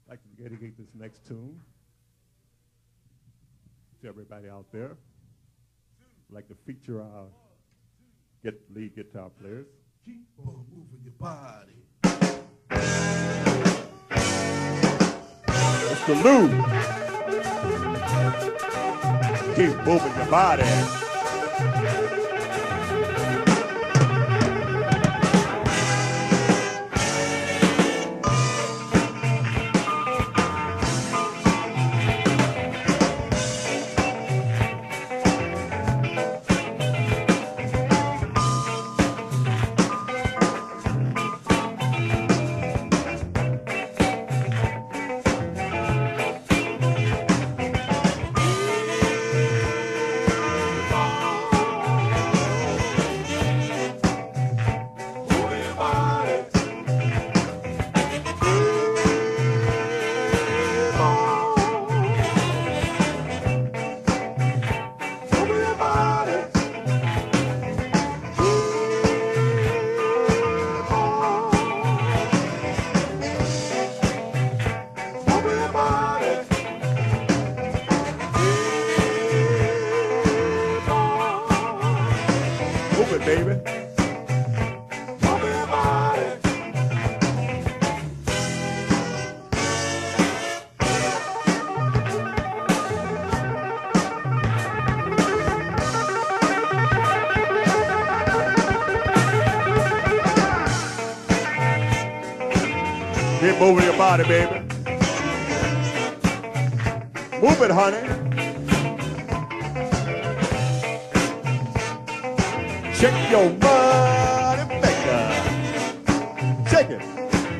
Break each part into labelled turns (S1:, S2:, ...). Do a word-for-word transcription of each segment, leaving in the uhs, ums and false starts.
S1: I'd like to dedicate this next tune to everybody out there. I'd like to feature our get lead guitar players.
S2: Keep on moving your body.
S1: Mister Lou. Keep moving your body. Baby. Keep moving your body, baby. Move it, honey. Shake your money maker. Shake it.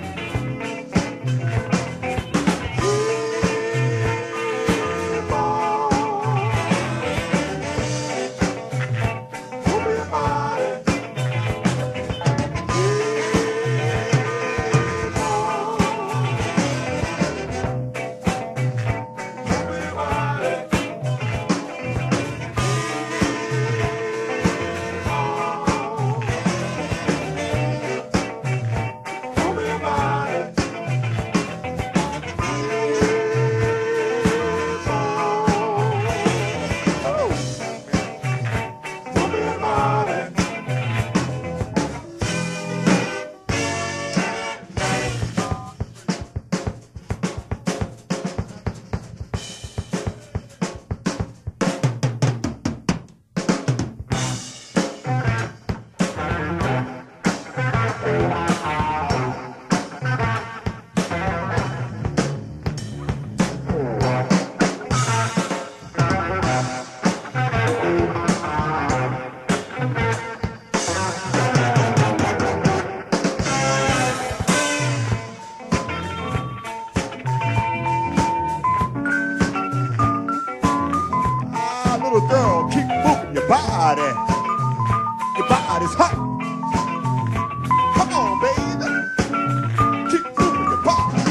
S1: Little girl, keep moving your body. Your body's hot. Come on, baby. Keep moving your body.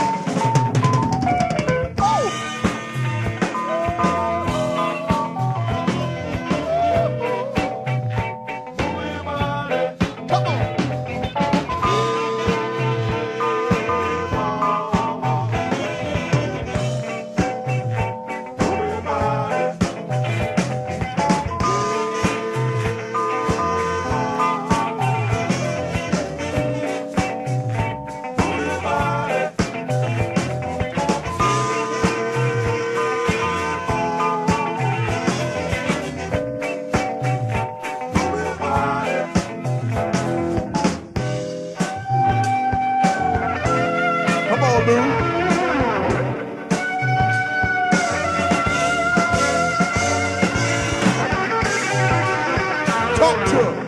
S1: Oh! Come on. Come on, Lou. Talk to him.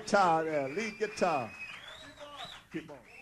S1: guitar there, lead guitar. Keep on.